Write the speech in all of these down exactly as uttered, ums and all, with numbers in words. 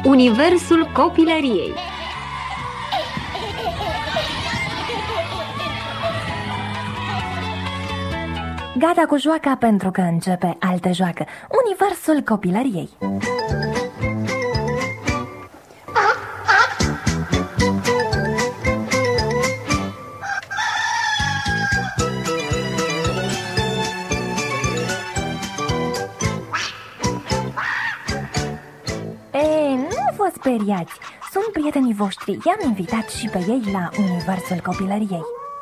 Universul copilăriei. Gata cu joaca pentru că începe altă joacă. Universul copilăriei. Ei, nu vă speriați. Sunt prietenii voștri. I-am invitat și pe ei la Universul copilăriei.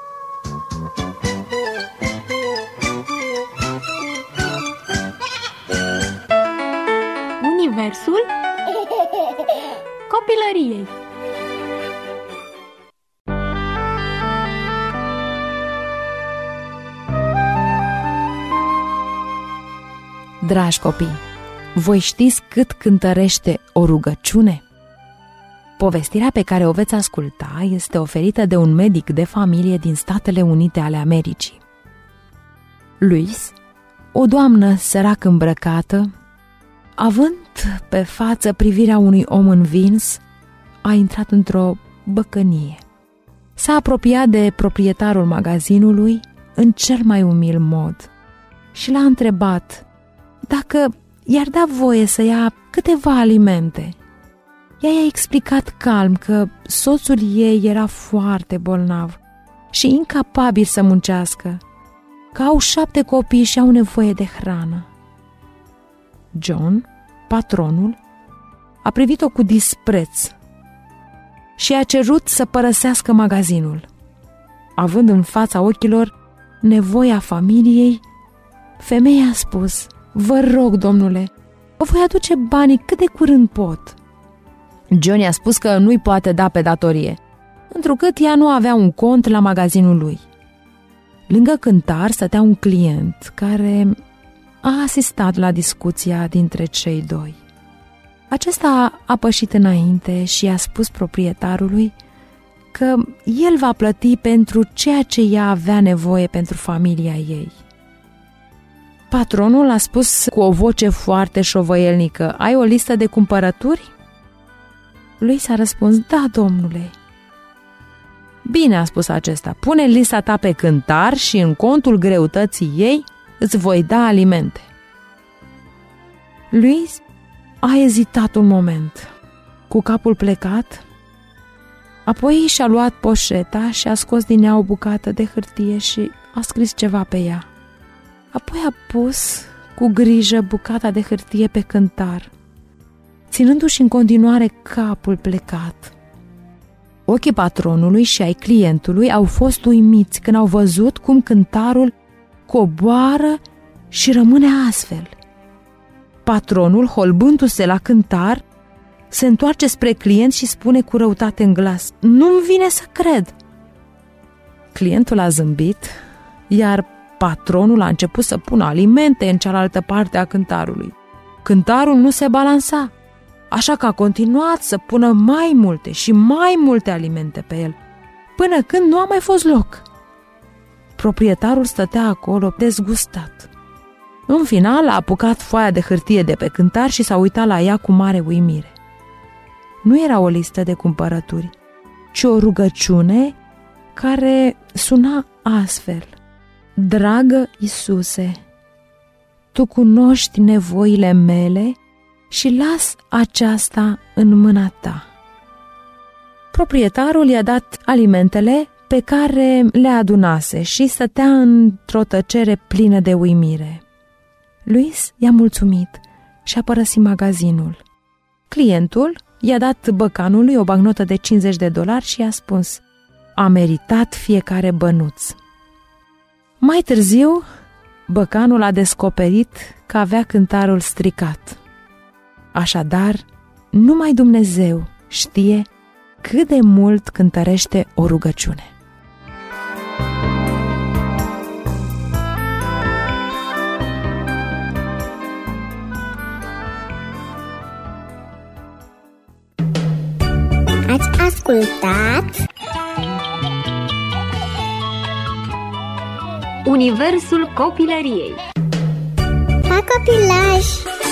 Universul copilăriei. Dragi copii, voi știți cât cântărește o rugăciune? Povestirea pe care o veți asculta este oferită de un medic de familie din Statele Unite ale Americii. Louise, o doamnă sărac îmbrăcată, având pe față privirea unui om învins, a intrat într-o băcănie. S-a apropiat de proprietarul magazinului în cel mai umil mod și l-a întrebat dacă i-ar da voie să ia câteva alimente. Ea i-a explicat calm că soțul ei era foarte bolnav și incapabil să muncească, că au șapte copii și au nevoie de hrană. John, patronul, a privit-o cu dispreț și a cerut să părăsească magazinul. Având în fața ochilor nevoia familiei, femeia a spus: "Vă rog, domnule, vă voi aduce banii cât de curând pot." John i-a spus că nu-i poate da pe datorie, întrucât ea nu avea un cont la magazinul lui. Lângă cântar stătea un client care a asistat la discuția dintre cei doi. Acesta a pășit înainte și a spus proprietarului că el va plăti pentru ceea ce ea avea nevoie pentru familia ei. Patronul a spus cu o voce foarte șovăielnică: "Ai o listă de cumpărături?" Lui s-a răspuns: "Da, domnule." "Bine," a spus acesta, "pune lista ta pe cântar și în contul greutății ei îți voi da alimente." Louise a ezitat un moment, cu capul plecat, apoi și-a luat poșeta și a scos din ea o bucată de hârtie și a scris ceva pe ea. Apoi a pus cu grijă bucata de hârtie pe cântar, ținându-și în continuare capul plecat. Ochii patronului și ai clientului au fost uimiți când au văzut cum cântarul coboară și rămâne astfel. Patronul, holbându-se la cântar, se întoarce spre client și spune cu răutate în glas: "Nu-mi vine să cred." Clientul a zâmbit, iar patronul a început să pună alimente în cealaltă parte a cântarului. Cântarul nu se balansa, așa că a continuat să pună mai multe și mai multe alimente pe el, până când nu a mai fost loc. Proprietarul stătea acolo dezgustat. În final a apucat foaia de hârtie de pe cântar și s-a uitat la ea cu mare uimire. Nu era o listă de cumpărături, ci o rugăciune care suna astfel: "Dragă Iisuse, Tu cunoști nevoile mele și las aceasta în mâna Ta." Proprietarul i-a dat alimentele pe care le adunase și stătea într-o tăcere plină de uimire. Louise i-a mulțumit și a părăsit magazinul. Clientul i-a dat băcanului o bancnotă de cincizeci de dolari și i-a spus: "A meritat fiecare bănuț." Mai târziu, băcanul a descoperit că avea cântarul stricat. Așadar, numai Dumnezeu știe cât de mult cântărește o rugăciune. Ați ascultat Universul copilăriei. Pa, copilași!